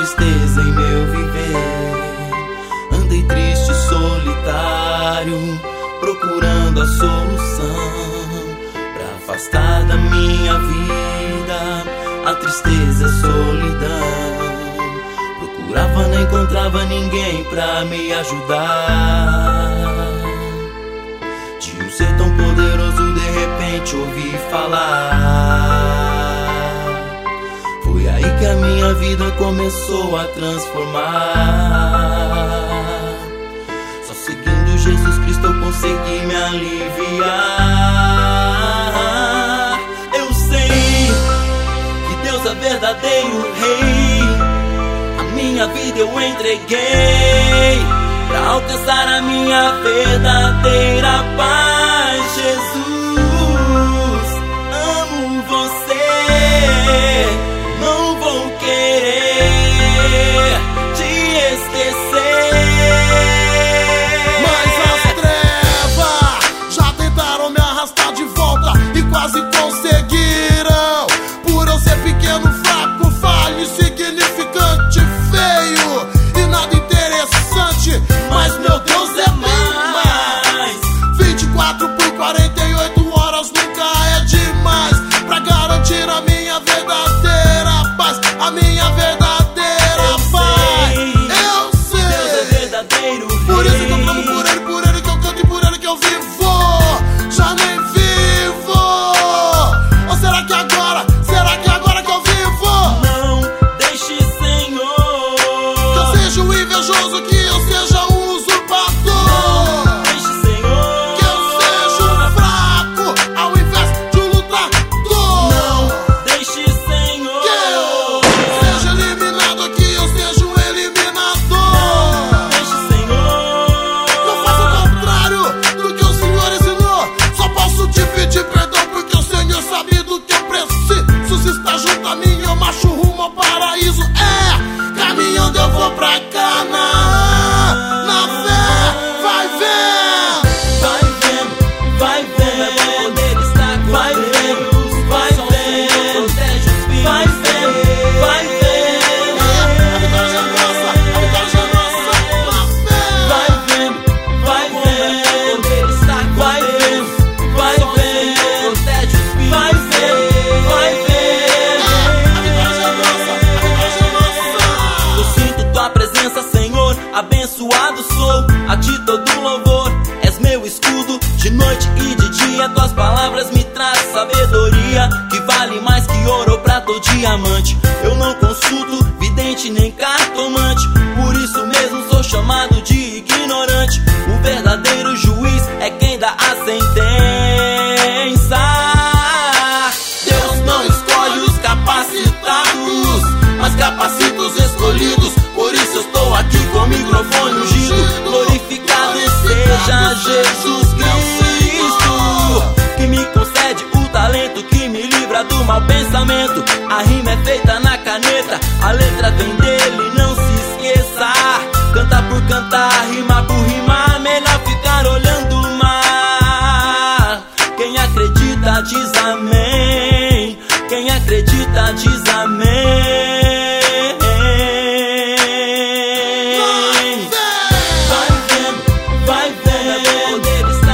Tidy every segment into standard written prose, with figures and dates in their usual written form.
tristeza em meu viver. Andei triste, solitário, procurando a solução pra afastar da minha vida a tristeza e a solidão. Procurava, não encontrava ninguém pra me ajudar. De um ser tão poderoso, de repente ouvi falar. Foi aí que a minha vida começou a transformar. Só seguindo Jesus Cristo eu consegui me aliviar. Eu sei que Deus é verdadeiro Rei. A minha vida eu entreguei pra alcançar a minha verdadeira paz. Jesus, amo você, não vou querer te esquecer. Mas as trevas já tentaram me arrastar de volta e quase conseguiram. Por eu ser pequeno, fraco, falho, insignificante, feio e nada interessante. Mas meu Deus é mais. 24 por 48 horas nunca é demais pra garantir a minha verdadeira paz. A minha verdadeira paz. Eu sei. Deus é verdadeiro Rei. Por isso que eu clamo por ele que eu canto e por ele que eu vivo. Já nem vivo. Ou será que agora que eu vivo? Não deixe, Senhor, Que eu seja o invejoso, que eu seja o usurpador. deixe, Senhor, Que eu seja o fraco ao invés de um lutador. não deixe, Senhor, Que eu seja eliminado, que eu seja um eliminador. deixe, Senhor, Eu faço o contrário do que o Senhor ensinou. Só posso te pedir perdão porque o Senhor sabe do que eu preciso. Se está junto a mim, eu marcho rumo ao paraíso. Caminhando eu vou pra Canaã. Na fé, vai vendo. vai vendo, meu poder está com vai Deus, vai vendo, protege os filhos, vai vendo, vai vendo, A vitória já é nossa, a vitória já é nossa. Na fé, vai vendo, meu poder está com vai vendo, protege os filhos, vai vendo, vai vendo. a vitória já é nossa, a vitória já é nossa. Eu sinto tua presença, Senhor, abençoado sou, a ti todo louvor, és meu escudo, de noite e de dia, tuas palavras me trazem sabedoria, que vale mais que ouro ou prata ou diamante. Eu não consulto vidente nem cartomante, por isso mesmo sou chamado de ignorante. O verdadeiro juiz é quem dá a sentença. Deus não escolhe os capacitados, mas capacita os escolhidos. Por isso eu estou aqui com o microfone ungido. Glorificado seja Jesus Cristo, que me concede o talento, que me livra do mau pensamento. A rima é feita na caneta, a letra vem dele, não se esqueça. Canta por cantar, rima por rimar, melhor ficar olhando o mar. Quem acredita diz amém, quem acredita diz amém. Vai vendo, meu poder está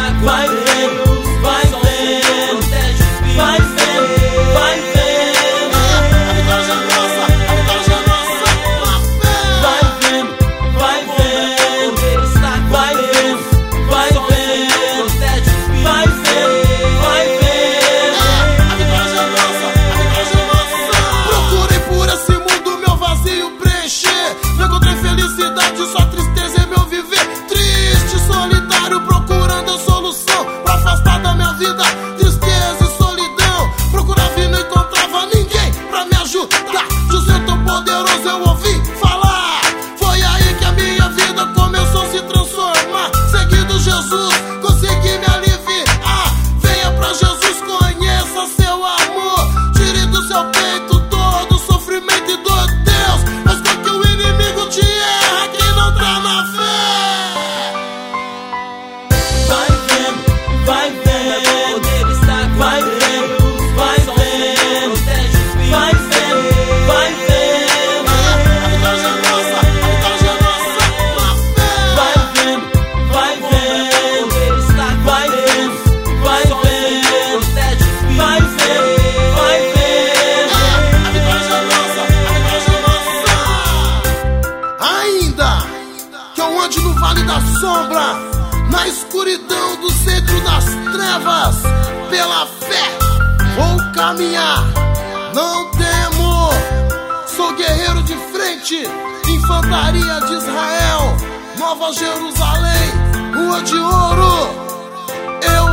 trevas, pela fé vou caminhar, não temo. Sou guerreiro de frente, infantaria de Israel, Nova Jerusalém, Rua de Ouro. Eu